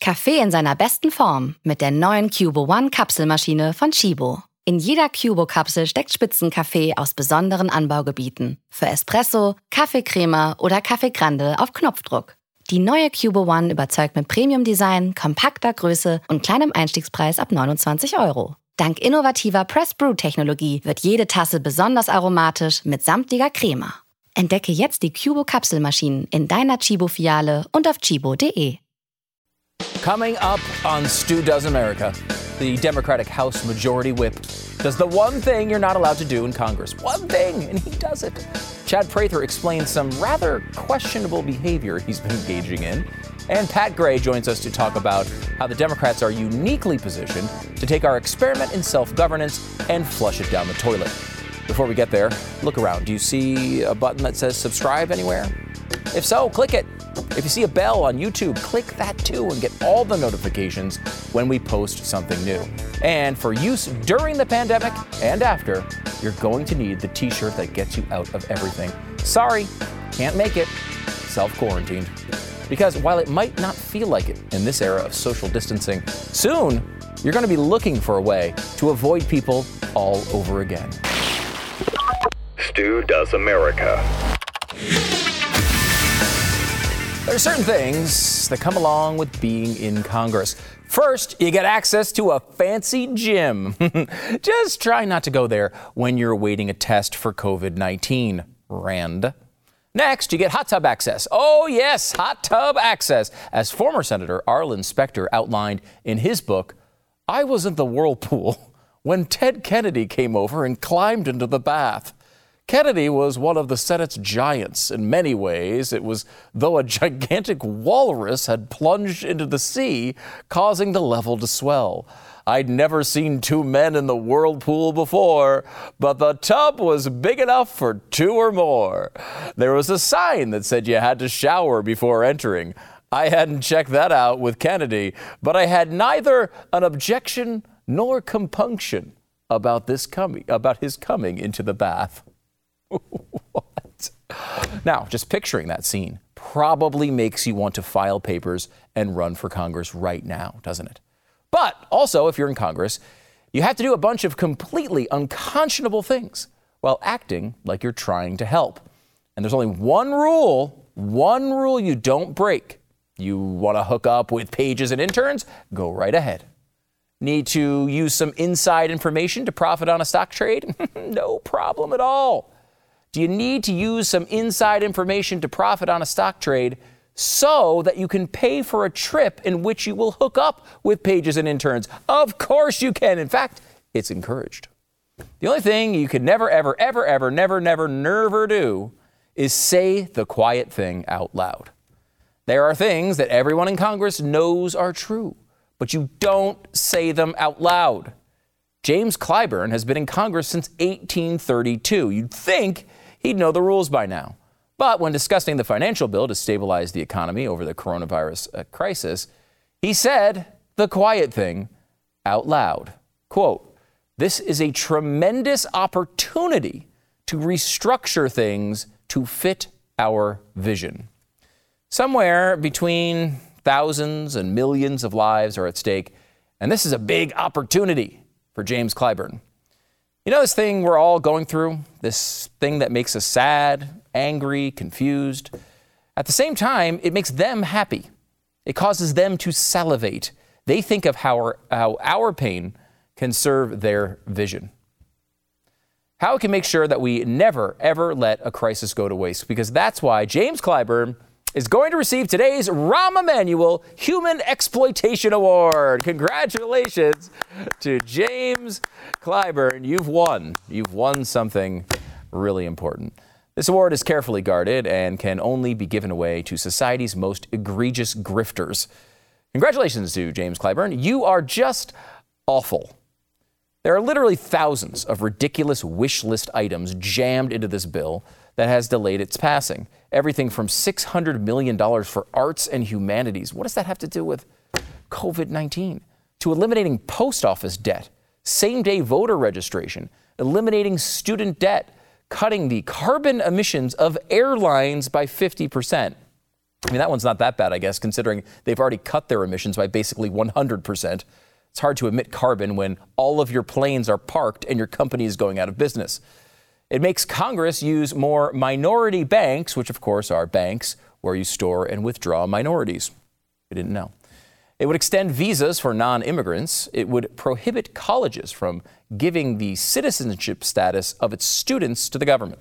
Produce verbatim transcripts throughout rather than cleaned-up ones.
Kaffee in seiner besten Form mit der neuen Cubo One Kapselmaschine von Chibo. In jeder Cubo-Kapsel steckt Spitzenkaffee aus besonderen Anbaugebieten. Für Espresso, Kaffeecrema oder Kaffee Grande auf Knopfdruck. Die neue Cubo One überzeugt mit Premium-Design, kompakter Größe und kleinem Einstiegspreis ab neunundzwanzig Euro. Dank innovativer Press-Brew-Technologie wird jede Tasse besonders aromatisch mit samtlicher Crema. Entdecke jetzt die Cubo-Kapselmaschinen in deiner Chibo-Filiale und auf chibo punkt de. Coming up on Stu Does America, the Democratic House Majority Whip does the one thing you're not allowed to do in Congress. One thing, and he does it. Chad Prather explains some rather questionable behavior he's been engaging in. And Pat Gray joins us to talk about how the Democrats are uniquely positioned to take our experiment in self-governance and flush it down the toilet. Before we get there, look around. Do you see a button that says subscribe anywhere? If so, click it. If you see a bell on YouTube, click that too and get all the notifications when we post something new. And for use during the pandemic and after, you're going to need the t-shirt that gets you out of everything. Sorry, can't make it. Self-quarantined. Because while it might not feel like it in this era of social distancing, soon you're going to be looking for a way to avoid people all over again. Stu Does America. There are certain things that come along with being in Congress. First, you get access to a fancy gym. Just try not to go there when you're awaiting a test for covid nineteen, Rand. Next, you get hot tub access. Oh, yes, hot tub access. As former Senator Arlen Specter outlined in his book, I was in the whirlpool when Ted Kennedy came over and climbed into the bath. Kennedy was one of the Senate's giants. In many ways, it was though a gigantic walrus had plunged into the sea, causing the level to swell. I'd never seen two men in the whirlpool before, but the tub was big enough for two or more. There was a sign that said you had to shower before entering. I hadn't checked that out with Kennedy, but I had neither an objection nor compunction about this coming, about his coming into the bath. What? Now, just picturing that scene probably makes you want to file papers and run for Congress right now, doesn't it? But also, if you're in Congress, you have to do a bunch of completely unconscionable things while acting like you're trying to help. And there's only one rule, one rule you don't break. You want to hook up with pages and interns? Go right ahead. Need to use some inside information to profit on a stock trade? No problem at all. Do you need to use some inside information to profit on a stock trade so that you can pay for a trip in which you will hook up with pages and interns? Of course you can. In fact, it's encouraged. The only thing you could never, ever, ever, ever, never, never, never do is say the quiet thing out loud. There are things that everyone in Congress knows are true, but you don't say them out loud. James Clyburn has been in Congress since eighteen thirty-two. You'd think he'd know the rules by now. But when discussing the financial bill to stabilize the economy over the coronavirus uh, crisis, he said the quiet thing out loud. Quote, "This is a tremendous opportunity to restructure things to fit our vision." Somewhere between thousands and millions of lives are at stake, and this is a big opportunity for James Clyburn. You know this thing we're all going through? This thing that makes us sad, angry, confused? At the same time, it makes them happy. It causes them to salivate. They think of how our, how our pain can serve their vision. How it can make sure that we never, ever let a crisis go to waste. Because that's why James Clyburn is going to receive today's Rahm Emanuel Human Exploitation Award. Congratulations to James Clyburn. You've won. You've won something really important. This award is carefully guarded and can only be given away to society's most egregious grifters. Congratulations to James Clyburn. You are just awful. There are literally thousands of ridiculous wish list items jammed into this bill that has delayed its passing. Everything from six hundred million dollars for arts and humanities. What does that have to do with covid nineteen? To eliminating post office debt, same-day voter registration, eliminating student debt, cutting the carbon emissions of airlines by fifty percent. I mean, that one's not that bad, I guess, considering they've already cut their emissions by basically one hundred percent. It's hard to emit carbon when all of your planes are parked and your company is going out of business. It makes Congress use more minority banks, which of course are banks where you store and withdraw minorities. I didn't know. It would extend visas for non-immigrants. It would prohibit colleges from giving the citizenship status of its students to the government.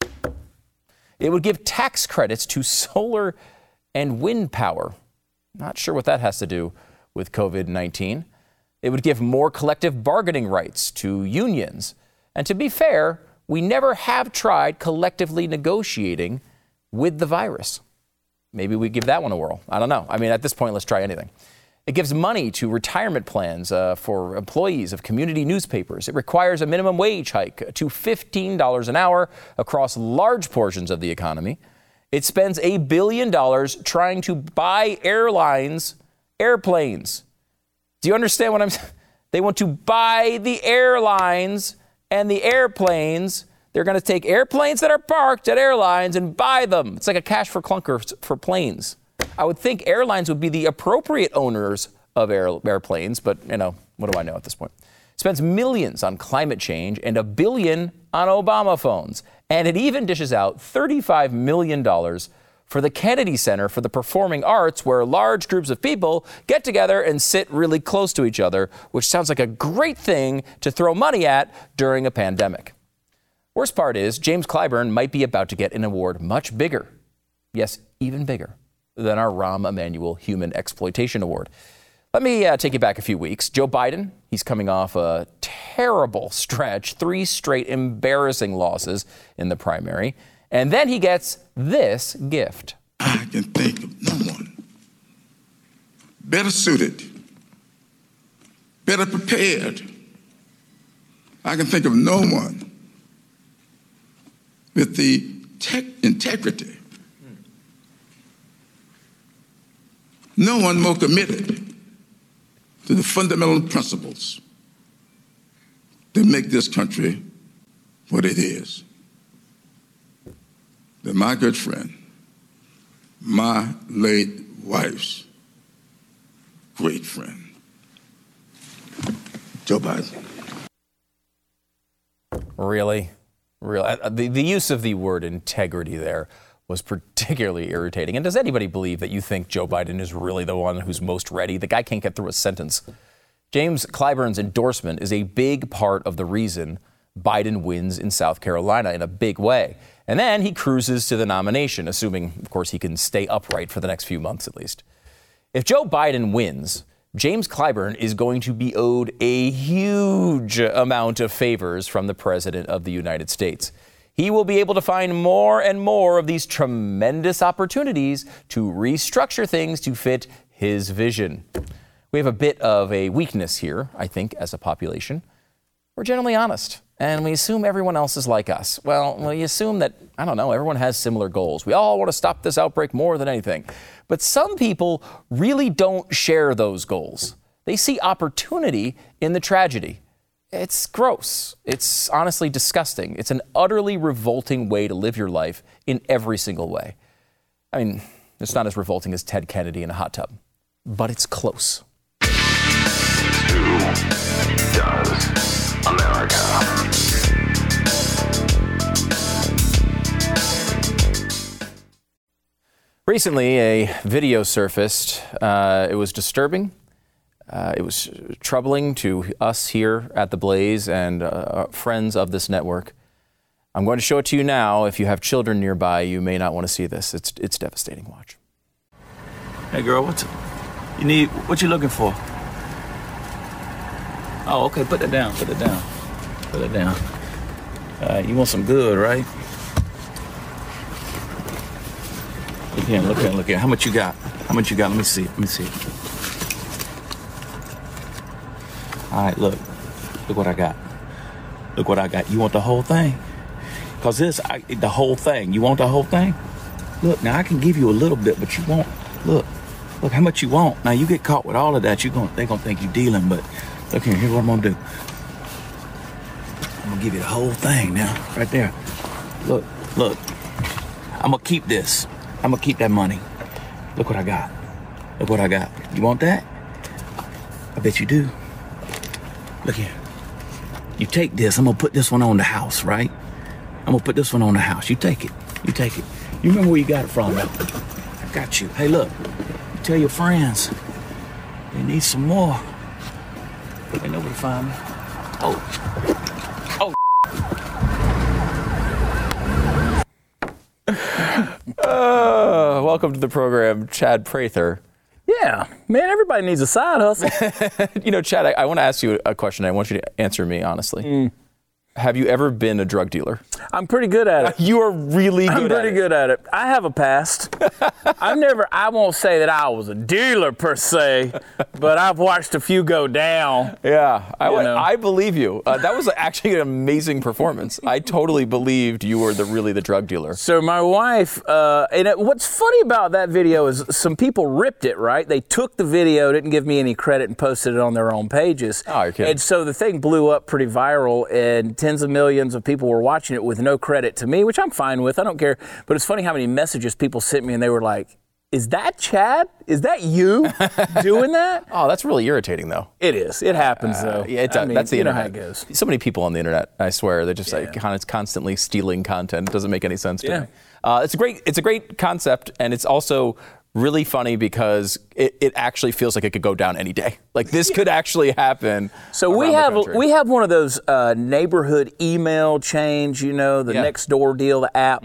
It would give tax credits to solar and wind power. Not sure what that has to do with COVID nineteen. It would give more collective bargaining rights to unions. And to be fair, we never have tried collectively negotiating with the virus. Maybe we give that one a whirl. I don't know. I mean, at this point, let's try anything. It gives money to retirement plans uh, for employees of community newspapers. It requires a minimum wage hike to fifteen dollars an hour across large portions of the economy. It spends a billion dollars trying to buy airlines airplanes. Do you understand what I'm saying? They want to buy the airlines and the airplanes. They're going to take airplanes that are parked at airlines and buy them. It's like a cash for clunkers for planes. I would think airlines would be the appropriate owners of air, airplanes, but, you know, what do I know at this point? Spends millions on climate change and a billion on Obama phones. And it even dishes out thirty-five million dollars for the Kennedy Center for the Performing Arts, where large groups of people get together and sit really close to each other, which sounds like a great thing to throw money at during a pandemic. Worst part is, James Clyburn might be about to get an award much bigger, yes, even bigger, than our Rahm Emanuel Human Exploitation Award. Let me uh, take you back a few weeks. Joe Biden, he's coming off a terrible stretch, three straight embarrassing losses in the primary. And then he gets this gift. I can think of no one better suited, better prepared. I can think of no one with the tech integrity, no one more committed to the fundamental principles that make this country what it is. That my good friend, my late wife's great friend, Joe Biden. Really? Really? The, the use of the word integrity there was particularly irritating. And does anybody believe that you think Joe Biden is really the one who's most ready? The guy can't get through a sentence. James Clyburn's endorsement is a big part of the reason Biden wins in South Carolina in a big way. And then he cruises to the nomination, assuming, of course, he can stay upright for the next few months at least. If Joe Biden wins, James Clyburn is going to be owed a huge amount of favors from the President of the United States. He will be able to find more and more of these tremendous opportunities to restructure things to fit his vision. We have a bit of a weakness here, I think, as a population. We're generally honest, and we assume everyone else is like us. Well, we assume that, I don't know, everyone has similar goals. We all want to stop this outbreak more than anything. But some people really don't share those goals. They see opportunity in the tragedy. It's gross. It's honestly disgusting. It's an utterly revolting way to live your life in every single way. I mean, it's not as revolting as Ted Kennedy in a hot tub, but it's close. Who does America? Recently, a video surfaced. Uh, it was disturbing. Uh, it was troubling to us here at The Blaze and uh, friends of this network. I'm going to show it to you now. If you have children nearby, you may not want to see this. It's it's devastating. Watch. Hey, girl, what's you need? What you looking for? Oh, okay. Put that down. Put it down. Put it down. All right. You want some good, right? Look here. Look here. Look here. How much you got? How much you got? Let me see. Let me see. All right, look, look what I got. Look what I got. You want the whole thing? Because this, I, the whole thing. You want the whole thing? Look, now I can give you a little bit, but you won't. Look, look how much you want. Now you get caught with all of that, you're gonna, they're going to think you're dealing, but look here, here's what I'm going to do. I'm going to give you the whole thing now, right there. Look, look, I'm going to keep this. I'm going to keep that money. Look what I got. Look what I got. You want that? I bet you do. Look here. You take this. I'm going to put this one on the house, right? I'm going to put this one on the house. You take it. You take it. You remember where you got it from, though? I got you. Hey, look. You tell your friends. They need some more. They know where to find me. Oh. Oh. Uh, welcome to the program, Chad Prather. Yeah, man, everybody needs a side hustle. You know, Chad, I, I want to ask you a question. I want you to answer me honestly. Mm. Have you ever been a drug dealer? I'm pretty good at it. You are really good I'm at pretty it. good at it. I have a past. I've never, I won't say that I was a dealer per se, but I've watched a few go down. Yeah, I, You know. I believe you. Uh, that was actually an amazing performance. I totally believed you were the really the drug dealer. So my wife, uh, and it, what's funny about that video is some people ripped it, right? They took the video, didn't give me any credit, and posted it on their own pages. Oh, you're kidding. And so the thing blew up pretty viral, and tens of millions of people were watching it with no credit to me, which I'm fine with. I don't care. But it's funny how many messages people sent me, and they were like, is that Chad? Is that you doing that? Oh, that's really irritating, though. It is. It happens, Uh, though. yeah, it I does. mean, That's the you internet. know how it goes. So many people on the internet, I swear, they're just Yeah. like con- constantly stealing content. It doesn't make any sense to Yeah. me. Uh, it's a great, it's a great concept, and it's also really funny because it, it actually feels like it could go down any day. Like this could actually happen. So we around the have country. we have one of those uh, neighborhood email chains, you know, the Yeah. Nextdoor deal, the app,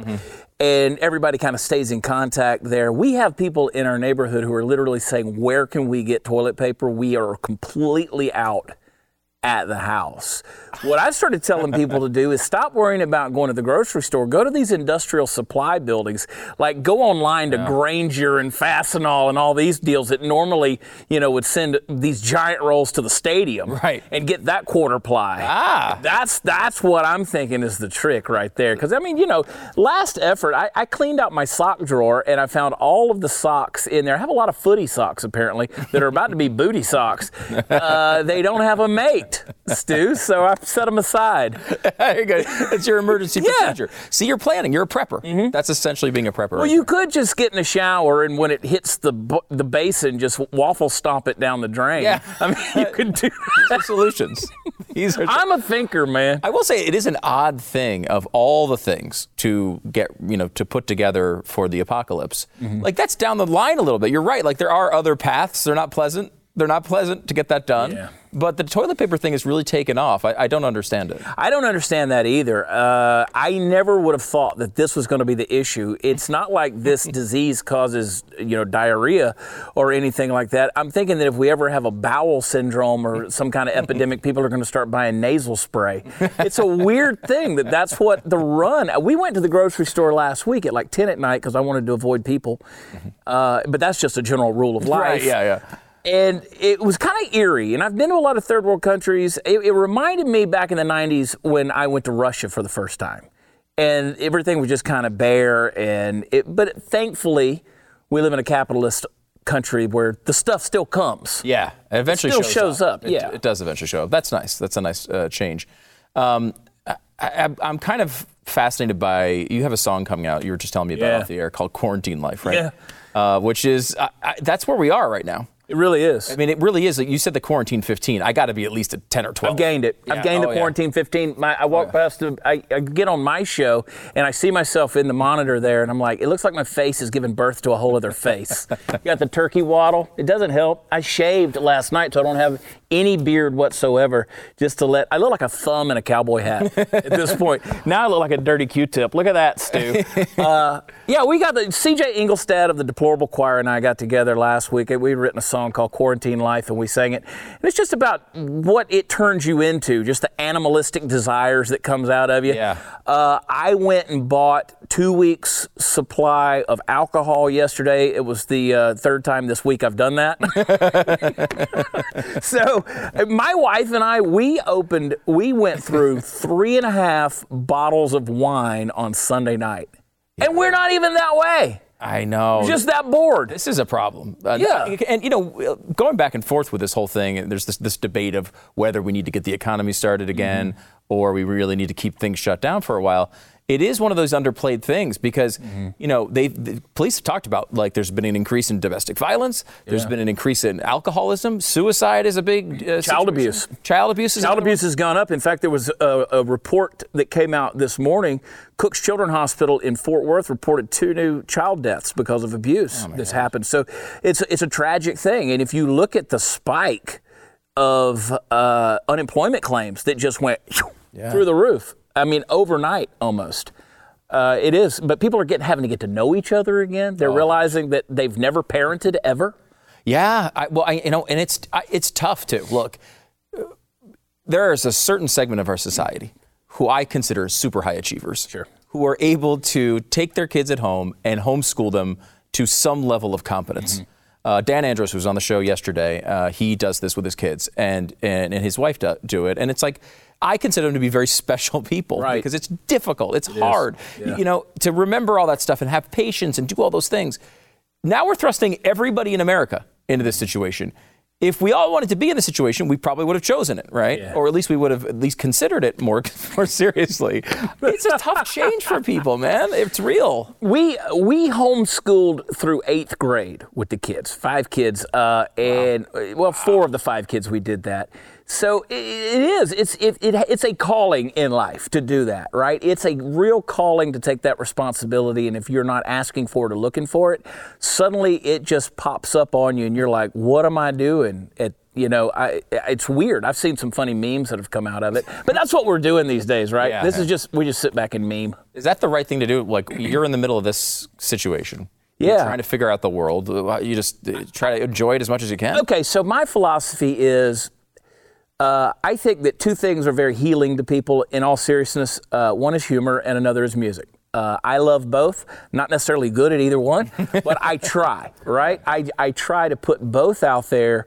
and everybody kind of stays in contact there. We have people in our neighborhood who are literally saying, "Where can we get toilet paper? We are completely out at the house." What I started telling people to do is stop worrying about going to the grocery store. Go to these industrial supply buildings. Like go online to Grainger and Fastenal and all these deals that normally, you know, would send these giant rolls to the stadium. Right. And get that quarter ply. Ah. That's that's what I'm thinking is the trick right there. Because, I mean, you know, last effort, I, I cleaned out my sock drawer and I found all of the socks in there. I have a lot of footy socks, apparently, that are about to be booty socks. Uh, they don't have a mate, Stu, so I set them aside. There you go. It's your emergency Yeah. procedure. See, you're planning. You're a prepper. Mm-hmm. That's essentially being a prepper. Well, right you there. could just get in the shower and when it hits the bu- the basin, just waffle stomp it down the drain. Yeah. I mean, you could do These are solutions. These are. I'm a thinker, man. I will say it is an odd thing of all the things to get, you know, to put together for the apocalypse. Mm-hmm. Like that's down the line a little bit. You're right. Like there are other paths. They're not pleasant. They're not pleasant to get that done. Yeah. But the toilet paper thing has really taken off. I, I don't understand it. I don't understand that either. Uh, I never would have thought that this was going to be the issue. It's not like this disease causes, you know, diarrhea or anything like that. I'm thinking that if we ever have a bowel syndrome or some kind of epidemic, people are going to start buying nasal spray. It's a weird thing that that's what the run. We went to the grocery store last week at like ten at night because I wanted to avoid people. Uh, but that's just a general rule of life. Right, yeah, yeah. And it was kind of eerie. And I've been to a lot of third world countries. It, it reminded me back in the nineties when I went to Russia for the first time. And everything was just kind of bare. And it, but thankfully, we live in a capitalist country where the stuff still comes. Yeah, it eventually still shows, shows up, It- yeah. it, does eventually show up. That's nice. That's a nice uh, change. Um, I, I, I'm kind of fascinated by. You have a song coming out. You were just telling me about Yeah. off the air called "Quarantine Life," right? Yeah. Uh, which is I, I, that's where we are right now. It really is. I mean, it really is. You said the quarantine fifteen. I got to be at least a ten or twelve. I've gained it. Yeah. I've gained Oh, the yeah. quarantine fifteen. My, I walk past, the, I, I get on my show, and I see myself in the monitor there, and I'm like, it looks like my face is giving birth to a whole other face. You got the turkey waddle. It doesn't help. I shaved last night, so I don't have any beard whatsoever, just to let, I look like a thumb in a cowboy hat at this point. Now I look like a dirty Q-tip. Look at that, Stu. Uh, yeah, we got the, C J Ingolstadt of the Deplorable Choir and I got together last week. We'd written a song called Quarantine Life, and we sang it. And it's just about what it turns you into, just the animalistic desires that comes out of you. Yeah. Uh, I went and bought two weeks supply of alcohol yesterday. It was the uh, third time this week I've done that. So my wife and I, we opened, we went through three and a half bottles of wine on Sunday night. And we're not even that way. I know. Just that bored. This is a problem. Uh, Yeah. And, you know, going back and forth with this whole thing, there's this, this debate of whether we need to get the economy started again, or we really need to keep things shut down for a while. It is one of those underplayed things because, mm-hmm. you know, they the police have talked about, like, there's been an increase in domestic violence. There's yeah. been an increase in alcoholism. Suicide is a big uh, Child situation. abuse. Child abuse is Child abuse has gone up. In fact, there was a, a report that came out this morning. Cook's Children's Hospital in Fort Worth reported two new child deaths because of abuse oh that's gosh. happened. So it's, it's a tragic thing. And if you look at the spike of uh, unemployment claims that just went yeah. through the roof, I mean, overnight almost. Uh, it is. But people are getting having to get to know each other again. They're oh. realizing that they've never parented ever. Yeah. I, well, I, you know, and it's I, it's tough to look. There is a certain segment of our society who I consider super high achievers. Sure. Who are able to take their kids at home and homeschool them to some level of competence. Mm-hmm. Uh, Dan Andros, who was on the show yesterday, uh, he does this with his kids, and and, and his wife do, do it. And it's like, I consider them to be very special people right. because it's difficult. It's it hard, yeah. you know, to remember all that stuff and have patience and do all those things. Now we're thrusting everybody in America into this situation. If we all wanted to be in the situation, we probably would have chosen it, right? Yeah. Or at least we would have at least considered it more more seriously. It's a tough change for people, man. It's real. We we homeschooled through eighth grade with the kids, five kids, uh, and wow. well, four of the five kids we did that. So it, it is. It's it, it it's a calling in life to do that, right? It's a real calling to take that responsibility. And if you're not asking for it or looking for it, suddenly it just pops up on you, and you're like, "What am I doing?" At you know, I it's weird. I've seen some funny memes that have come out of it, but that's what we're doing these days, right? Yeah. This is just we just sit back and meme. Is that the right thing to do? Like, you're in the middle of this situation. Yeah. You're trying to figure out the world. You just try to enjoy it as much as you can. Okay, so my philosophy is. Uh, I think that two things are very healing to people in all seriousness. Uh, one is humor and another is music. Uh, I love both. Not necessarily good at either one, but I try, right? I, I try to put both out there,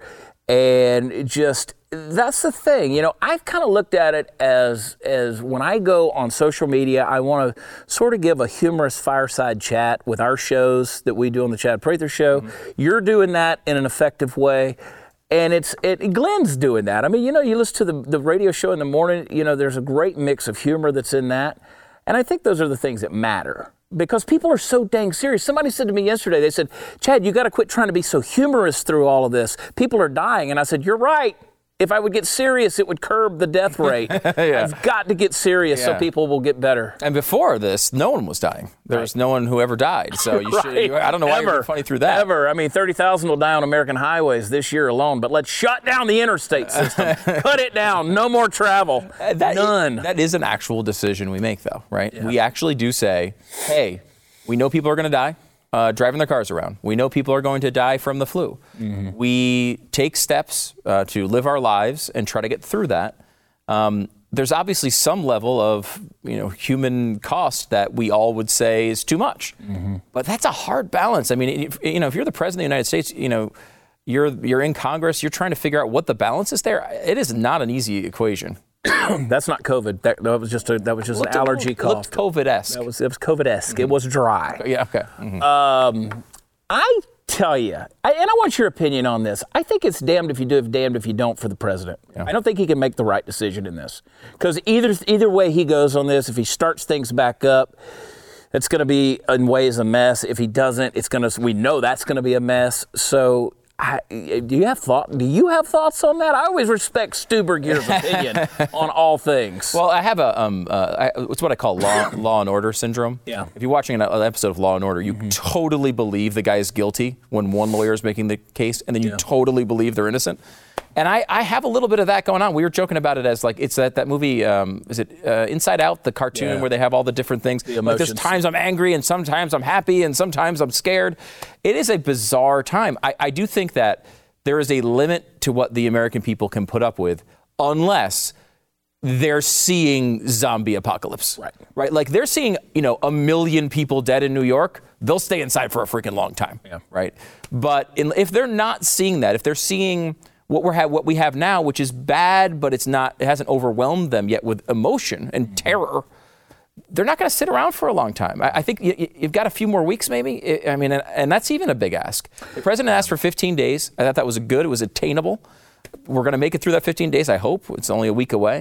and just, that's the thing. You know, I've kind of looked at it as, as when I go on social media, I want to sort of give a humorous fireside chat with our shows that we do on the Chad Prather Show. Mm-hmm. You're doing that in an effective way. And it's it, Glenn's doing that. I mean, you know, you listen to the, the radio show in the morning, you know, there's a great mix of humor that's in that. And I think those are the things that matter because people are so dang serious. Somebody said to me yesterday, they said, Chad, you got to quit trying to be so humorous through all of this. People are dying. And I said, you're right. If I would get serious, it would curb the death rate. yeah. I've got to get serious yeah. so people will get better. And before this, no one was dying. There right. was no one who ever died. So you right. should. You, I don't know why ever. you're funny through that. Ever. I mean, thirty thousand will die on American highways this year alone. But let's shut down the interstate system. Cut it down. No more travel. Uh, that None. Is, that is an actual decision we make, though, right? Yeah. We actually do say, hey, we know people are going to die. Uh, driving their cars around. We know people are going to die from the flu. Mm-hmm. We take steps uh, to live our lives and try to get through that. Um, there's obviously some level of, you know, human cost that we all would say is too much. Mm-hmm. But that's a hard balance. I mean, if, you know, if you're the president of the United States, you know, you're you're in Congress, you're trying to figure out what the balance is there. It is not an easy equation. That's not COVID. That, that was just a that was just looked an allergy a, cough. It looked COVID-esque. That was it was COVID-esque. Mm-hmm. It was dry. Yeah. Okay. Mm-hmm. Um, I tell you, I, and I want your opinion on this. I think it's damned if you do, if damned if you don't for the president. Yeah. I don't think he can make the right decision in this because either either way he goes on this, if he starts things back up, it's going to be in ways a mess. If he doesn't, it's going to. We know that's going to be a mess. So. I, do you have thought? Do you have thoughts on that? I always respect Stu Burgier's opinion on all things. Well, I have a um, uh, I, it's what I call law law and order syndrome. Yeah. If you're watching an, an episode of Law and Order, you mm-hmm. totally believe the guy is guilty when one lawyer is making the case, and then you yeah. totally believe they're innocent. And I, I have a little bit of that going on. We were joking about it as like it's that that movie. Um, is it uh, Inside Out, the cartoon yeah. where they have all the different things? The emotions. Like there's times I'm angry, and sometimes I'm happy, and sometimes I'm scared. It is a bizarre time. I, I do think that there is a limit to what the American people can put up with, unless they're seeing zombie apocalypse. Right. Right. Like they're seeing, you know, a million people dead in New York. They'll stay inside for a freaking long time. Yeah. Right. But in, if they're not seeing that, if they're seeing what we're ha- what we have now, which is bad, but it's not, it hasn't overwhelmed them yet with emotion and mm-hmm. terror, they're not going to sit around for a long time. I, I think you, you've got a few more weeks, maybe. I mean, and, and that's even a big ask. The president asked for fifteen days. I thought that was good. It was attainable. We're going to make it through that fifteen days, I hope. It's only a week away.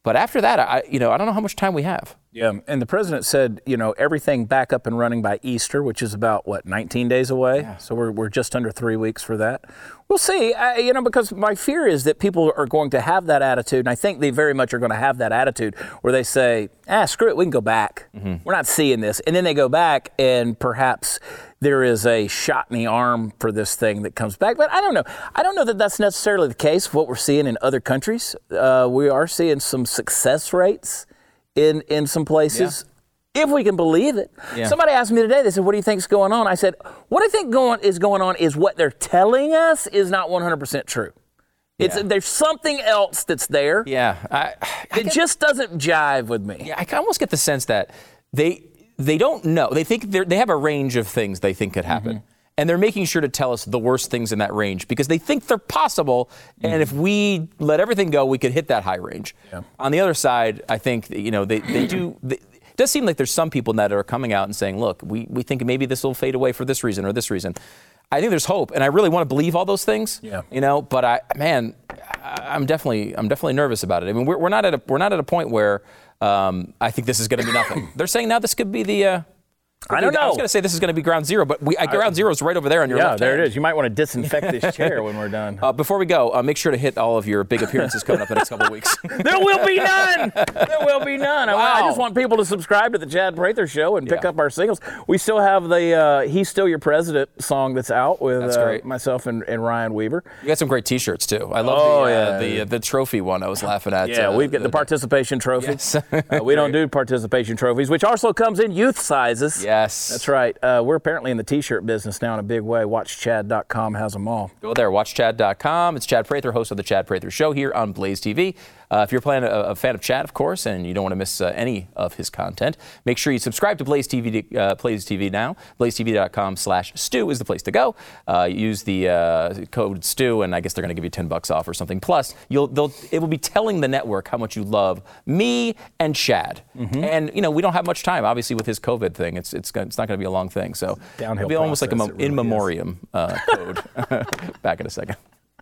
But after that, I, you know, I don't know how much time we have. Yeah, and the president said, you know, everything back up and running by Easter, which is about, what, nineteen days away? Yeah. So we're we're just under three weeks for that. We'll see, I, you know, because my fear is that people are going to have that attitude, and I think they very much are going to have that attitude where they say, ah, screw it, we can go back. Mm-hmm. We're not seeing this. And then they go back, and perhaps there is a shot in the arm for this thing that comes back. But I don't know. I don't know that that's necessarily the case of what we're seeing in other countries. Uh, we are seeing some success rates in in some places, yeah. if we can believe it. Yeah. Somebody asked me today, they said, what do you think's going on? I said, what I think going is going on is what they're telling us is not one hundred percent true. It's yeah. There's something else that's there. Yeah. I, I it get, just doesn't jive with me. Yeah, I can almost get the sense that they they don't know. They think they they have a range of things they think could happen. Mm-hmm. And they're making sure to tell us the worst things in that range because they think they're possible. Mm-hmm. And if we let everything go, we could hit that high range. Yeah. On the other side, I think, you know, they, they do. They, it does seem like there's some people that are coming out and saying, look, we, we think maybe this will fade away for this reason or this reason. I think there's hope. And I really want to believe all those things. Yeah. You know, but I, man, I'm definitely I'm definitely nervous about it. I mean, we're, we're not at a we're not at a point where um, I think this is going to be nothing. They're saying now this could be the. Uh, I don't know. I was going to say this is going to be ground zero, but we, uh, ground zero is right over there on your yeah, left there hand. it is. You might want to disinfect this chair when we're done. Uh, before we go, uh, make sure to hit all of your big appearances coming up in the next couple of weeks. There will be none. There will be none. Wow. I, I just want people to subscribe to the Chad Prather Show and pick yeah. up our singles. We still have the uh, He's Still Your President song that's out with that's uh, myself and, and Ryan Weaver. You got some great T-shirts, too. I love oh, the, yeah. uh, the, uh, the trophy one I was laughing at. Yeah, uh, we've got the, the participation trophy. Yes. uh, we don't do participation trophies, which also comes in youth sizes. Yes. That's right. Uh, we're apparently in the T-shirt business now in a big way. watch chad dot com has them all. Go there, watch chad dot com. It's Chad Prather, host of the Chad Prather Show here on Blaze T V. Uh, if you're playing a, a fan of Chad, of course, and you don't want to miss uh, any of his content, make sure you subscribe to Blaze T V, uh, Blaze T V now. blaze t v dot com slash stew is the place to go. Uh, use the uh, code stew, and I guess they're going to give you ten bucks off or something. Plus, you'll they'll it will be telling the network how much you love me and Chad. Mm-hmm. And you know we don't have much time, obviously, with his COVID thing. It's it's it's not going to be a long thing. So downhill it'll be almost like a mo- really in memoriam uh, code. Back in a second.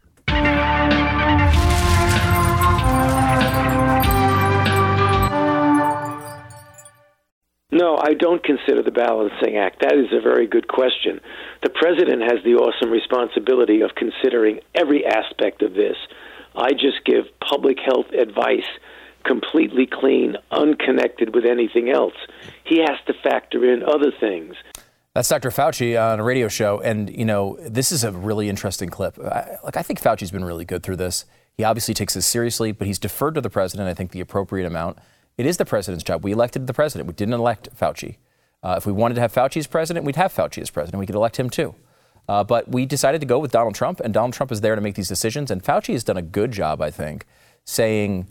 No, I don't consider the balancing act. That is a very good question. The president has the awesome responsibility of considering every aspect of this. I just give public health advice, completely clean, unconnected with anything else. He has to factor in other things. That's Doctor Fauci on a radio show, and you know this is a really interesting clip. I, like I think Fauci's been really good through this. He obviously takes this seriously, but he's deferred to the president, I think, the appropriate amount. It is the president's job. We elected the president. We didn't elect Fauci. Uh, if we wanted to have Fauci as president, we'd have Fauci as president. We could elect him too. Uh, but we decided to go with Donald Trump, and Donald Trump is there to make these decisions. And Fauci has done a good job, I think, saying,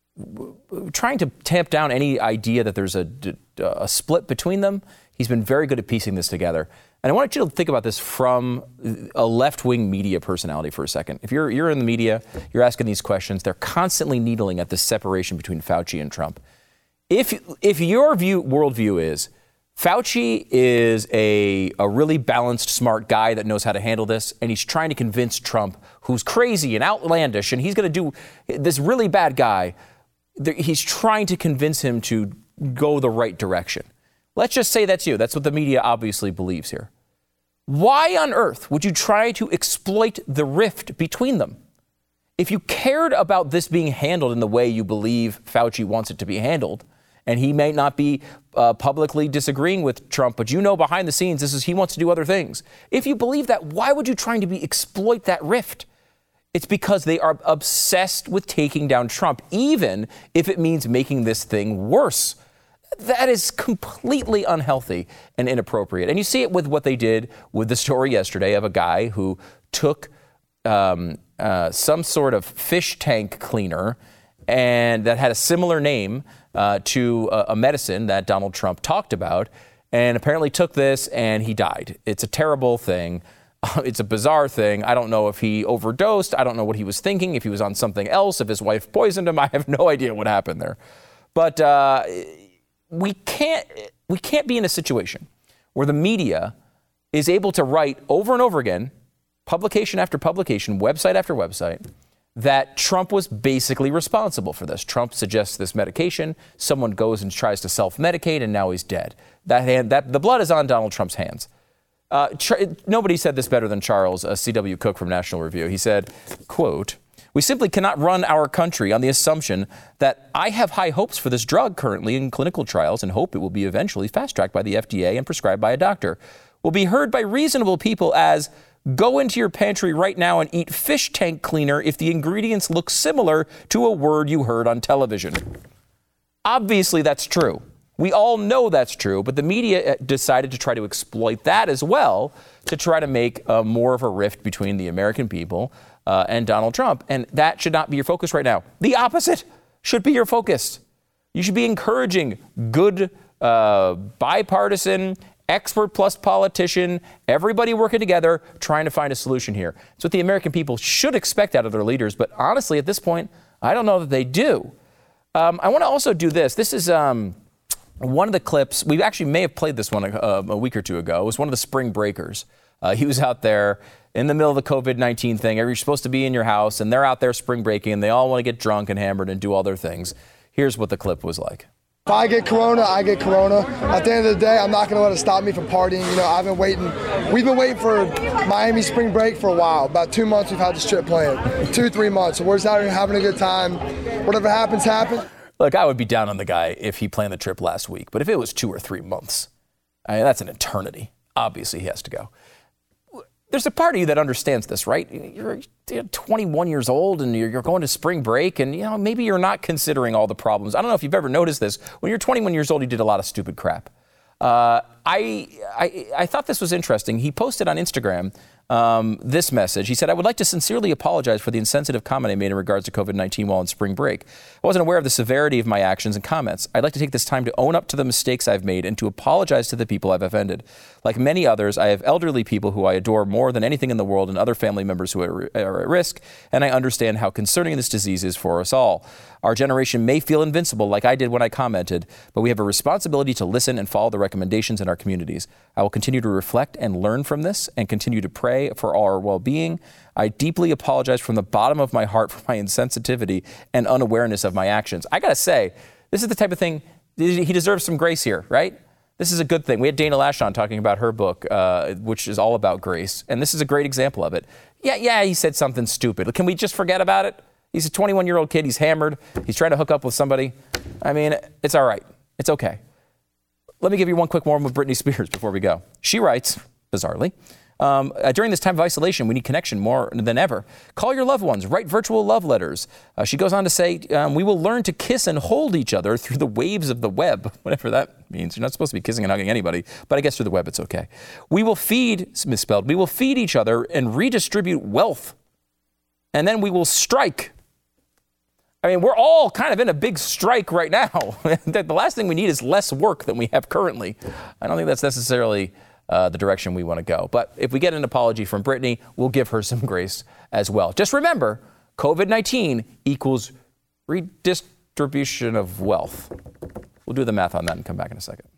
trying to tamp down any idea that there's a, a split between them. He's been very good at piecing this together. And I want you to think about this from a left-wing media personality for a second. If you're you're in the media, you're asking these questions, they're constantly needling at the separation between Fauci and Trump. If if your view worldview is Fauci is a, a really balanced, smart guy that knows how to handle this, and he's trying to convince Trump, who's crazy and outlandish, and he's going to do this really bad guy, he's trying to convince him to go the right direction. Let's just say that's you. That's what the media obviously believes here. Why on earth would you try to exploit the rift between them? If you cared about this being handled in the way you believe Fauci wants it to be handled, and he may not be uh, publicly disagreeing with Trump, but you know behind the scenes this is he wants to do other things. If you believe that, why would you try to be exploit that rift? It's because they are obsessed with taking down Trump, even if it means making this thing worse. That is completely unhealthy and inappropriate. And you see it with what they did with the story yesterday of a guy who took um, uh, some sort of fish tank cleaner and that had a similar name uh, to a, a medicine that Donald Trump talked about, and apparently took this and he died. It's a terrible thing. It's a bizarre thing. I don't know if he overdosed. I don't know what he was thinking, if he was on something else, if his wife poisoned him. I have no idea what happened there. But uh, we can't we can't be in a situation where the media is able to write over and over again, publication after publication, website after website, that Trump was basically responsible for this. Trump suggests this medication. Someone goes and tries to self-medicate, and now he's dead. That hand, that the blood is on Donald Trump's hands. Uh, tr- nobody said this better than Charles uh, C W. Cook from National Review. He said, quote, "We simply cannot run our country on the assumption that I have high hopes for this drug currently in clinical trials and hope it will be eventually fast-tracked by the F D A and prescribed by a doctor. Will be heard by reasonable people as go into your pantry right now and eat fish tank cleaner if the ingredients look similar to a word you heard on television." Obviously, that's true. We all know that's true, but the media decided to try to exploit that as well to try to make uh, more of a rift between the American people uh, and Donald Trump. And that should not be your focus right now. The opposite should be your focus. You should be encouraging good, uh, bipartisan, expert plus politician, everybody working together, trying to find a solution here. It's what the American people should expect out of their leaders. But honestly, at this point, I don't know that they do. Um, I want to also do this. This is um, one of the clips. We actually may have played this one a, a week or two ago. It was one of the spring breakers. Uh, he was out there in the middle of the covid nineteen thing. You're supposed to be in your house, and they're out there spring breaking, and they all want to get drunk and hammered and do all their things. Here's what the clip was like. If I get corona, I get corona. At the end of the day, I'm not going to let it stop me from partying. You know, I've been waiting. We've been waiting for Miami spring break for a while. About two months we've had this trip planned. Two, three months. So we're just out here having a good time. Whatever happens, happens. Look, I would be down on the guy if he planned the trip last week. But if it was two or three months, I mean, that's an eternity. Obviously, he has to go. There's a part of you that understands this, right? You're twenty-one years old and you're going to spring break, and you know maybe you're not considering all the problems. I don't know if you've ever noticed this. When you're twenty-one years old, you did a lot of stupid crap. Uh, I, I I thought this was interesting. He posted on Instagram um, this message. He said, "I would like to sincerely apologize for the insensitive comment I made in regards to covid nineteen while on spring break. I wasn't aware of the severity of my actions and comments. I'd like to take this time to own up to the mistakes I've made and to apologize to the people I've offended. Like many others, I have elderly people who I adore more than anything in the world and other family members who are, are at risk, and I understand how concerning this disease is for us all. Our generation may feel invincible like I did when I commented, but we have a responsibility to listen and follow the recommendations in our communities. I will continue to reflect and learn from this and continue to pray for our well-being. I deeply apologize from the bottom of my heart for my insensitivity and unawareness of my actions." I got to say, this is the type of thing, he deserves some grace here, right? This is a good thing. We had Dana Lash on talking about her book, uh, which is all about grace, and this is a great example of it. Yeah, yeah, he said something stupid. Can we just forget about it? He's a twenty-one-year-old kid. He's hammered. He's trying to hook up with somebody. I mean, it's all right. It's okay. Let me give you one quick one with Britney Spears before we go. She writes, bizarrely, um, uh, during this time of isolation, we need connection more than ever. Call your loved ones. Write virtual love letters. Uh, she goes on to say, um, we will learn to kiss and hold each other through the waves of the web, whatever that means. You're not supposed to be kissing and hugging anybody, but I guess through the web it's okay. We will feed, misspelled, we will feed each other and redistribute wealth. And then we will strike. I mean, we're all kind of in a big strike right now. The last thing we need is less work than we have currently. I don't think that's necessarily uh, the direction we want to go. But if we get an apology from Britney, we'll give her some grace as well. Just remember, covid nineteen equals redistribution of wealth. We'll do the math on that and come back in a second.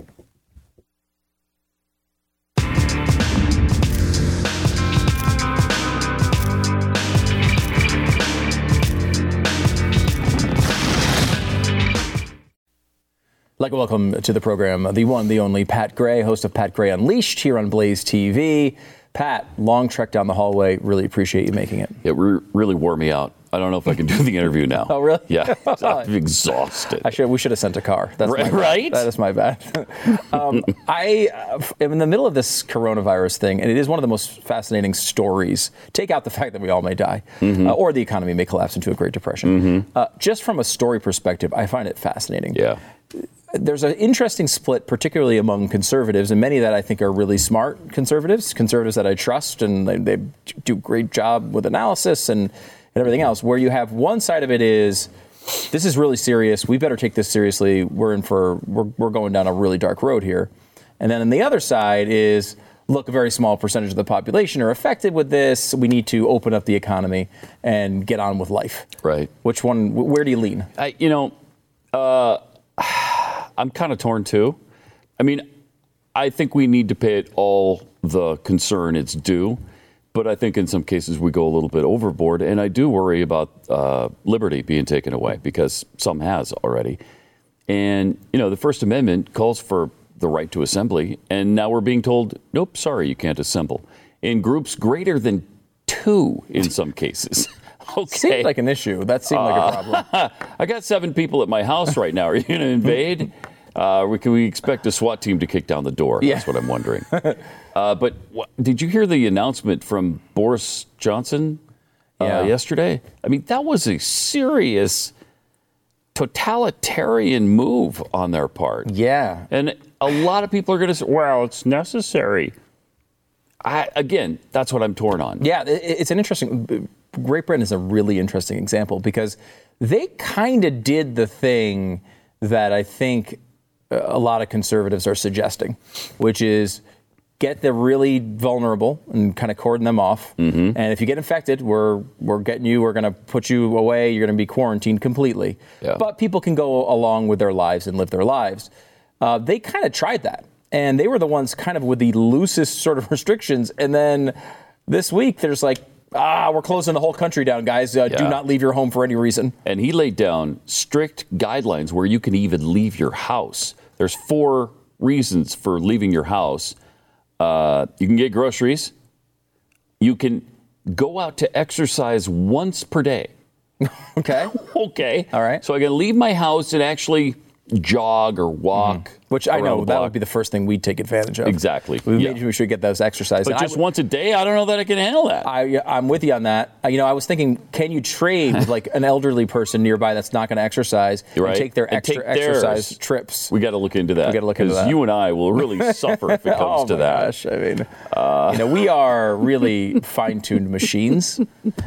I'd like to welcome to the program the one, the only Pat Gray, host of Pat Gray Unleashed here on Blaze T V. Pat, long trek down the hallway. Really appreciate you making it. It re- really wore me out. I don't know if I can do the interview now. Oh, really? Yeah. I'm exhausted. I should, we should have sent a car. That's right? My bad. Right? That is my bad. um, I uh, am in the middle of this coronavirus thing, and it is one of the most fascinating stories. Take out the fact that we all may die, mm-hmm. uh, or the economy may collapse into a Great Depression. Mm-hmm. Uh, just from a story perspective, I find it fascinating. Yeah. There's an interesting split, particularly among conservatives, and many that I think are really smart conservatives, conservatives that I trust, and they, they do a great job with analysis and, and everything else, where you have one side of it is, this is really serious, we better take this seriously, we're in for, we're, we're going down a really dark road here. And then on the other side is, look, a very small percentage of the population are affected with this, we need to open up the economy and get on with life. Right. Which one, where do you lean? I, you know, uh... I'm kind of torn, too. I mean, I think we need to pay it all the concern it's due. but I think in some cases we go a little bit overboard, and I do worry about uh, liberty being taken away because some has already. And, you know, the First Amendment calls for the right to assembly, and now we're being told, nope, sorry, you can't assemble. In groups greater than two in some cases. Okay. Seemed like an issue. That seemed like a problem. Uh, I got seven people at my house right now. Are you going to invade? Uh, we, can we expect a SWAT team to kick down the door? Yeah. That's what I'm wondering. uh, but wh- did you hear the announcement from Boris Johnson uh, Yeah. yesterday? I mean, that was a serious totalitarian move on their part. Yeah. And a lot of people are going to say, well, it's necessary. I, again, that's what I'm torn on. Yeah, it, it's an interesting. Great Britain is a really interesting example because they kind of did the thing that I think a lot of conservatives are suggesting, which is get the really vulnerable and kind of cordon them off. Mm-hmm. And if you get infected, we're we're getting you. We're going to put you away. You're going to be quarantined completely. Yeah. But people can go along with their lives and live their lives. Uh, they kind of tried that. And they were the ones kind of with the loosest sort of restrictions. And then this week, there's like, ah, we're closing the whole country down, guys. Uh, Yeah. Do not leave your home for any reason. And he laid down strict guidelines where you can even leave your house. There's four reasons for leaving your house. Uh, you can get groceries. You can go out to exercise once per day. Okay. Okay. All right. So I can leave my house and actually jog or walk. Mm-hmm. Which I around know the that block. would be the first thing we'd take advantage of. Exactly. We, Yeah. Maybe we should get those exercises. But And I just w- once a day, I don't know that I can handle that. I, I'm with you on that. Uh, you know, I was thinking, can you trade with like an elderly person nearby that's not going to exercise Right. and take their And extra take theirs. exercise trips? We got to look into that. We gotta look into because that. you and I will really suffer if it comes oh to my that. Gosh, I mean, uh, you know, we are really fine-tuned machines,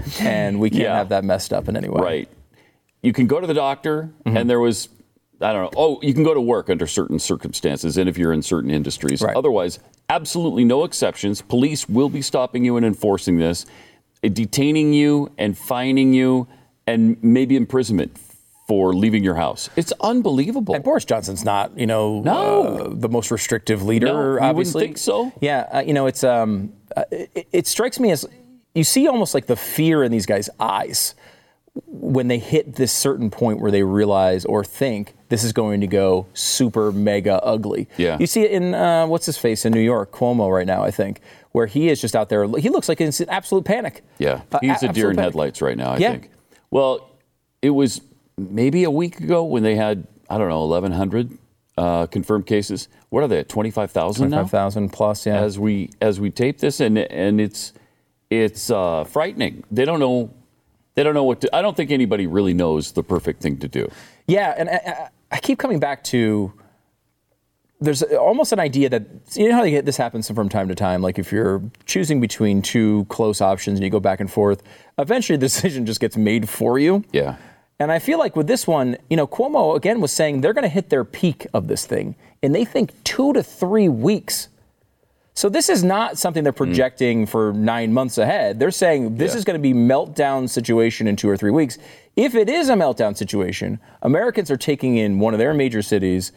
and we can't Yeah. have that messed up in any way. Right. You can go to the doctor, Mm-hmm. and there was, I don't know, oh, you can go to work under certain circumstances and if you're in certain industries. Right. Otherwise, absolutely no exceptions. Police will be stopping you and enforcing this, uh, detaining you and fining you, and maybe imprisonment for leaving your house. It's unbelievable. And Boris Johnson's not, you know, No. uh, the most restrictive leader. No, you wouldn't obviously, think so? Yeah, uh, you know, it's um, uh, it, it strikes me as you see almost like the fear in these guys' eyes when they hit this certain point where they realize or think this is going to go super mega ugly. Yeah. You see it in uh, what's his face in New York, Cuomo right now, I think, where he is just out there. He looks like he's in absolute panic. Yeah, Uh, he's a absolute deer in panic. headlights right now, I Yeah. think. Well, it was maybe a week ago when they had, I don't know, eleven hundred uh, confirmed cases. What are they at, twenty-five thousand now? twenty-five thousand plus, yeah. As we as we tape this, and and it's it's uh, frightening. They don't know. They don't know what to. I don't think anybody really knows the perfect thing to do. Yeah, and I, I keep coming back to there's almost an idea that, you know how they get, this happens from time to time, like if you're choosing between two close options and you go back and forth, eventually the decision just gets made for you. Yeah. And I feel like with this one, you know, Cuomo again was saying they're going to hit their peak of this thing, and they think two to three weeks. So this is not something they're projecting mm. for nine months ahead. They're saying this Yeah. is going to be meltdown situation in two or three weeks. If it is a meltdown situation, Americans are taking in one of their major cities,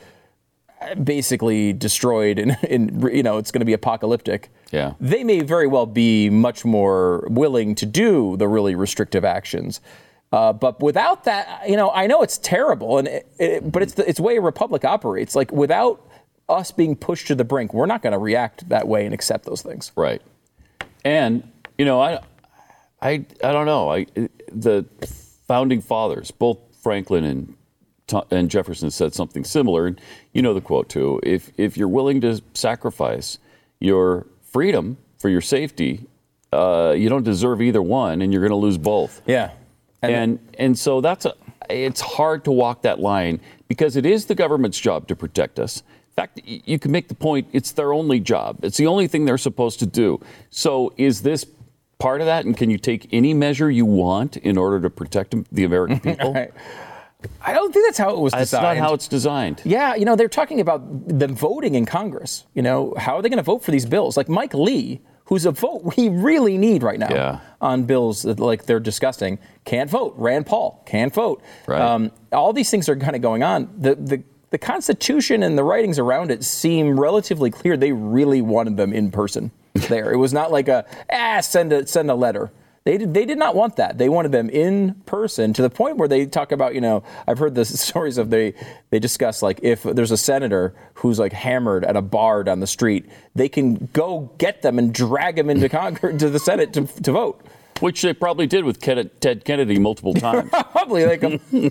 basically destroyed, and, and you know it's going to be apocalyptic. Yeah. They may very well be much more willing to do the really restrictive actions. Uh, but without that, you know, I know it's terrible, and it, it, but it's the, it's the way a republic operates. Like without us being pushed to the brink, we're not going to react that way and accept those things. Right. And you know, I, I, I don't know. I the founding fathers, both Franklin and and Jefferson, said something similar. And you know the quote too. If if you're willing to sacrifice your freedom for your safety, uh, you don't deserve either one, and you're going to lose both. Yeah. And and, and so that's a. It's hard to walk that line because it is the government's job to protect us. In fact, you can make the point it's their only job. It's the only thing they're supposed to do. So is this part of that? And can you take any measure you want in order to protect the American people? Right. I don't think that's how it was That's designed. not how it's designed. Yeah, you know, they're talking about them voting in Congress. You know, how are they going to vote for these bills? Like Mike Lee, who's a vote we really need right now Yeah. on bills that, like they're discussing, can't vote. Rand Paul can't vote. Right. Um, all these things are kind of going on. The, the the Constitution and the writings around it seem relatively clear. They really wanted them in person. there. It was not like a, ah, send a, send a letter. They did, they did not want that. They wanted them in person to the point where they talk about, you know, I've heard the stories of they, they discuss like if there's a senator who's like hammered at a bar down the street, they can go get them and drag him into Congress, to the Senate to, to vote. Which they probably did with Ted Kennedy multiple times. Probably like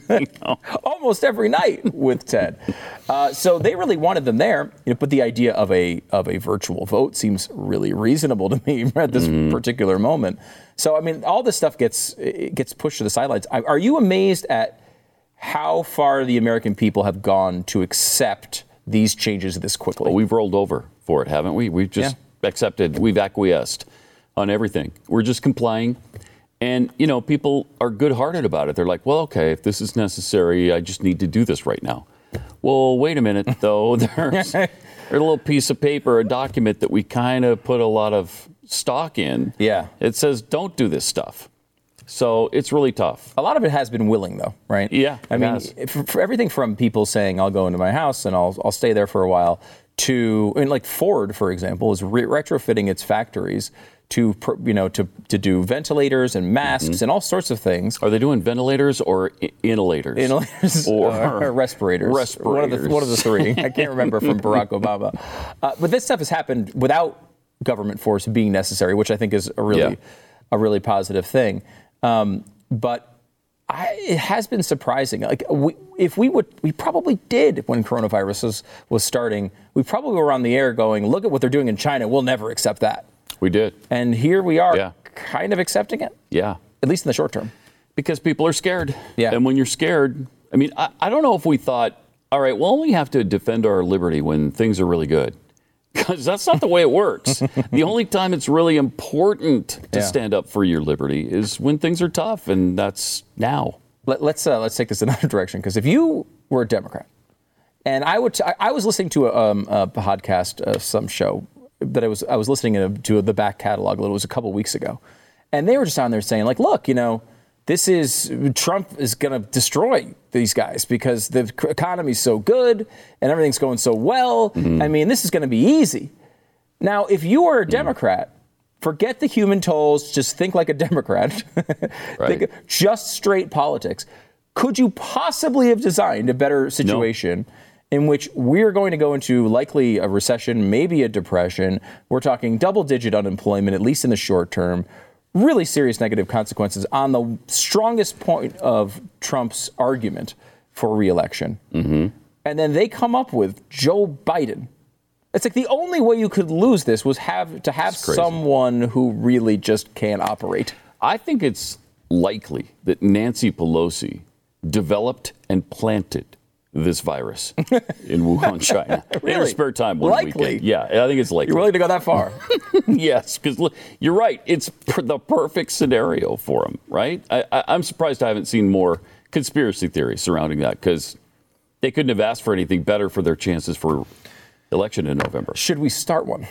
a, almost every night with Ted. Uh, so they really wanted them there. You know, but the idea of a of a virtual vote seems really reasonable to me at this mm. particular moment. So I mean, all this stuff gets it gets pushed to the sidelines. Are you amazed at how far the American people have gone to accept these changes this quickly? Well, we've rolled over for it, haven't we? We've just yeah. accepted. We've acquiesced on everything. We're just complying. And, you know, people are good-hearted about it. They're like, well, okay, if this is necessary, I just need to do this right now. Well, wait a minute, though. There's, there's a little piece of paper, a document that we kind of put a lot of stock in. Yeah. It says, don't do this stuff. So it's really tough. A lot of it has been willing, though, right? Yeah, I mean, for, for everything from people saying, I'll go into my house and I'll I'll stay there for a while, to, I mean, like Ford, for example, is re- retrofitting its factories to, you know, to, to do ventilators and masks mm-hmm. and all sorts of things. Are they doing ventilators or I- inhalators? Inhalators or uh, respirators. Respirators. One of the, one of the three. I can't remember from Barack Obama. Uh, but this stuff has happened without government force being necessary, which I think is a really, yeah. a really positive thing. Um, but I, it has been surprising. Like we, if we would, we probably did when coronavirus was, was starting. We probably were on the air going, look at what they're doing in China. We'll never accept that. We did. And here we are yeah. kind of accepting it. Yeah. At least in the short term. Because people are scared. Yeah. And when you're scared, I mean, I, I don't know if we thought, all right, we'll only have to defend our liberty when things are really good. Because that's not the way it works. The only time it's really important to yeah. stand up for your liberty is when things are tough, and that's now. Let, let's uh, let's take this in another direction. Because if you were a Democrat, and I would, t- I, I was listening to a, um, a podcast, uh, some show that I was I was listening to, to the back catalog. It was a couple weeks ago, and they were just on there saying, like, look, you know, this is Trump is going to destroy these guys because the economy's so good and everything's going so well. Mm-hmm. I mean, this is going to be easy. Now, if you are a Democrat, mm-hmm. forget the human tolls. Just think like a Democrat. Right. Think just straight politics. Could you possibly have designed a better situation? No. In which we're going to go into likely a recession, maybe a depression. We're talking double-digit unemployment, at least in the short term. Really serious negative consequences on the strongest point of Trump's argument for re-election. Mm-hmm. And then they come up with Joe Biden. It's like the only way you could lose this was have to have someone who really just can't operate. I think it's likely that Nancy Pelosi developed and planted this virus in Wuhan, China. Really? In her spare time one Likely. weekend. Yeah, I think it's likely. You're willing to go that far? Yes, because you're right. It's pr- the perfect scenario for him, right? I, I, I'm surprised I haven't seen more conspiracy theories surrounding that, because they couldn't have asked for anything better for their chances for election in November. Should we start one?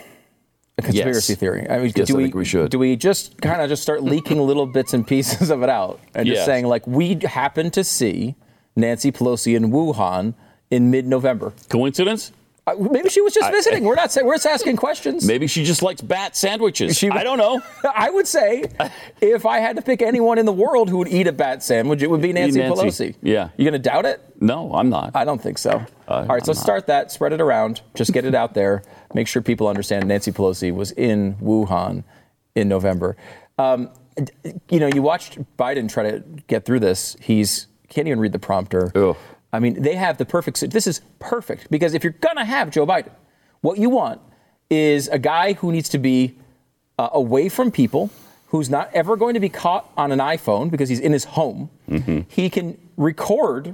A conspiracy yes. theory. I mean, yes, do I we, think we should. Do we just kind of just start leaking little bits and pieces of it out and just yes. saying, like, we happen to see Nancy Pelosi in Wuhan in mid-November? Coincidence? Uh, maybe she was just I, visiting. We're not saying, we're just asking questions. Maybe she just likes bat sandwiches. She, I don't know. I would say if I had to pick anyone in the world who would eat a bat sandwich, it would be Nancy, Nancy. Pelosi. Yeah. You going to doubt it? No, I'm not. I don't think so. Uh, All right, I'm so not. start that, spread it around, just get it out there, make sure people understand Nancy Pelosi was in Wuhan in November. Um, you know, you watched Biden try to get through this. He's can't even read the prompter. Ugh. I mean, they have the perfect. This is perfect because if you're gonna have Joe Biden, what you want is a guy who needs to be uh, away from people, who's not ever going to be caught on an iPhone because he's in his home. Mm-hmm. He can record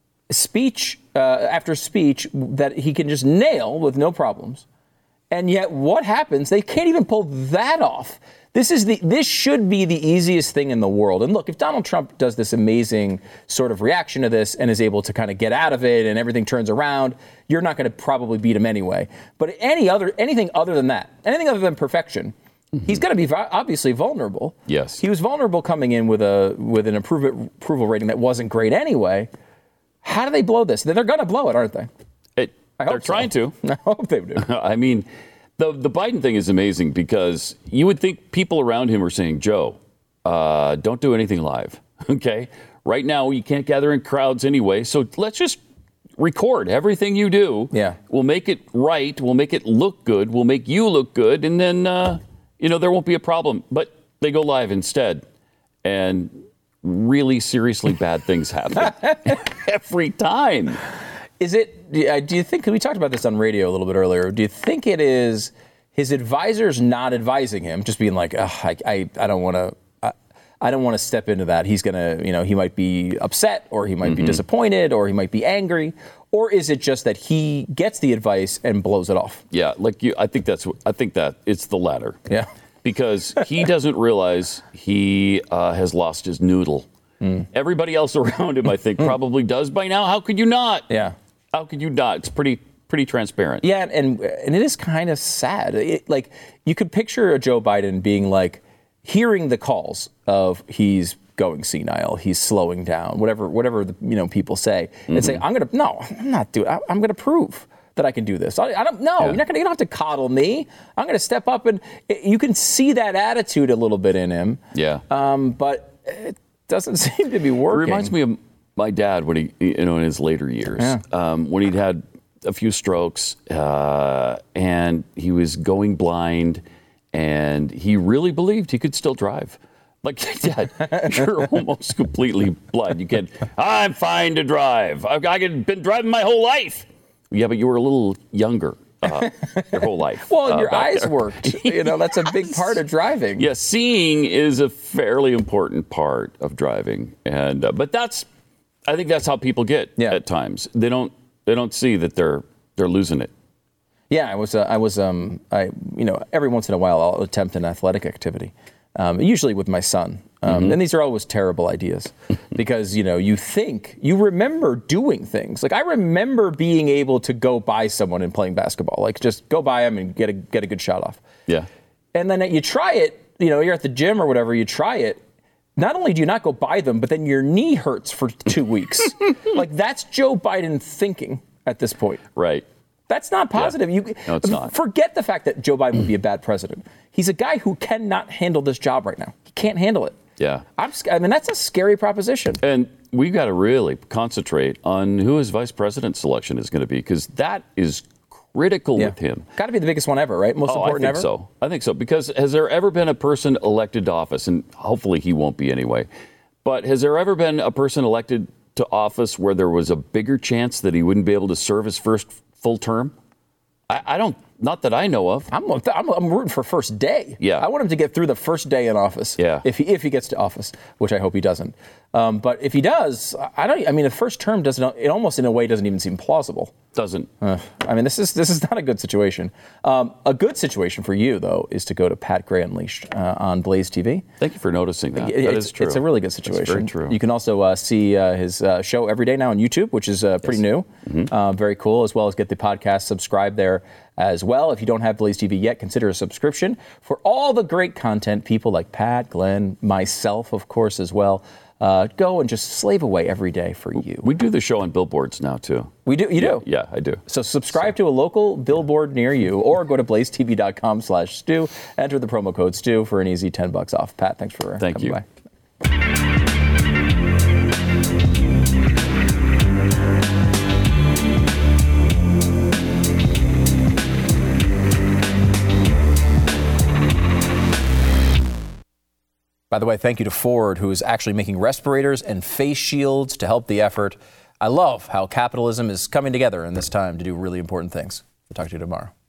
speech uh, after speech that he can just nail with no problems. And yet what happens? They can't even pull that off. This is the this should be the easiest thing in the world. And look, if Donald Trump does this amazing sort of reaction to this and is able to kind of get out of it and everything turns around, you're not going to probably beat him anyway. But any other anything other than that, anything other than perfection, mm-hmm. he's going to be obviously vulnerable. Yes. He was vulnerable coming in with a with an approval approval rating that wasn't great anyway. How do they blow this? They're going to blow it, aren't they? It, I hope they're trying so. to. I hope they do. I mean, The the Biden thing is amazing because you would think people around him are saying, Joe, uh, don't do anything live. Okay. Right now, you can't gather in crowds anyway. So let's just record everything you do. Yeah. We'll make it right. We'll make it look good. We'll make you look good. And then, uh, you know, there won't be a problem. But they go live instead. And really seriously bad things happen every time. Is it, do you think, we talked about this on radio a little bit earlier, do you think it is his advisors not advising him, just being like, I, I, I don't want to, I, I don't want to step into that. He's going to, you know, he might be upset or he might mm-hmm. be disappointed or he might be angry. Or is it just that he gets the advice and blows it off? Yeah, like you, I think that's, I think that it's the latter. Yeah. Because he doesn't realize he uh, has lost his noodle. Mm. Everybody else around him, I think, probably does by now. How could you not? Yeah. How could you not? It's pretty pretty transparent. Yeah, and and it is kind of sad. It, like, you could picture a Joe Biden being like, hearing the calls of he's going senile, he's slowing down, whatever whatever the, you know, people say, mm-hmm. and say, I'm going to, no, I'm not doing I, I'm going to prove that I can do this. I, I don't know. Yeah. You're not going to, you don't have to coddle me. I'm going to step up, and it, you can see that attitude a little bit in him. Yeah. Um, but it doesn't seem to be working. It reminds me of my dad when he, you know, in his later years, yeah. um, when he'd had a few strokes, uh, and he was going blind, and he really believed he could still drive. Like, Dad, you're almost completely blind. You can't, I'm fine to drive. I've, I've been driving my whole life. Yeah, but you were a little younger uh, your whole life. Well, uh, your eyes there. worked. You know, that's a big part of driving. Yeah, seeing is a fairly important part of driving, and uh, but that's, I think that's how people get yeah. at times. They don't they don't see that they're they're losing it. Yeah, I was uh, I was um I you know every once in a while I'll attempt an athletic activity, um, usually with my son. Um, mm-hmm. And these are always terrible ideas because, you know, you think, you remember doing things. Like, I remember being able to go by someone and playing basketball, like just go by them and get a get a good shot off. Yeah. And then you try it, you know, you're at the gym or whatever, you try it. Not only do you not go by them, but then your knee hurts for two weeks. Like, that's Joe Biden thinking at this point. Right. That's not positive. Yeah. You no, it's not. Forget the fact that Joe Biden would be a bad president. He's a guy who cannot handle this job right now. He can't handle it. Yeah. I'm, I mean, that's a scary proposition. And we've got to really concentrate on who his vice president selection is going to be, because that is critical yeah. with him. Got to be the biggest one ever, right? Most oh, important I think ever? so. I think so. Because has there ever been a person elected to office, and hopefully he won't be anyway, but has there ever been a person elected to office where there was a bigger chance that he wouldn't be able to serve his first full term? I, I don't, not that I know of. I'm, I'm, I'm rooting for first day. Yeah. I want him to get through the first day in office. Yeah. If he, if he gets to office, which I hope he doesn't. Um, but if he does, I don't, I mean, the first term doesn't, it almost in a way doesn't even seem plausible. Doesn't. Uh, I mean, this is, this is not a good situation. Um, a good situation for you, though, is to go to Pat Gray Unleashed uh, on Blaze T V. Thank you for noticing that. It, that it's, is true. It's a really good situation. It's very true. You can also uh, see uh, his uh, show every day now on YouTube, which is uh, pretty yes. new. Mm-hmm. Uh, very cool, as well as get the podcast subscribed there as well. If you don't have Blaze T V yet, consider a subscription for all the great content. People like Pat, Glenn, myself, of course, as well. Uh, go and just slave away every day for you. We do the show on billboards now, too. We do? You do? Yeah, I do. So subscribe so. to a local billboard near you, or go to blazetv.com slash Stu. Enter the promo code Stu for an easy ten bucks off. Pat, thanks for Thank coming you. by. By the way, thank you to Ford, who is actually making respirators and face shields to help the effort. I love how capitalism is coming together in this time to do really important things. We'll talk to you tomorrow.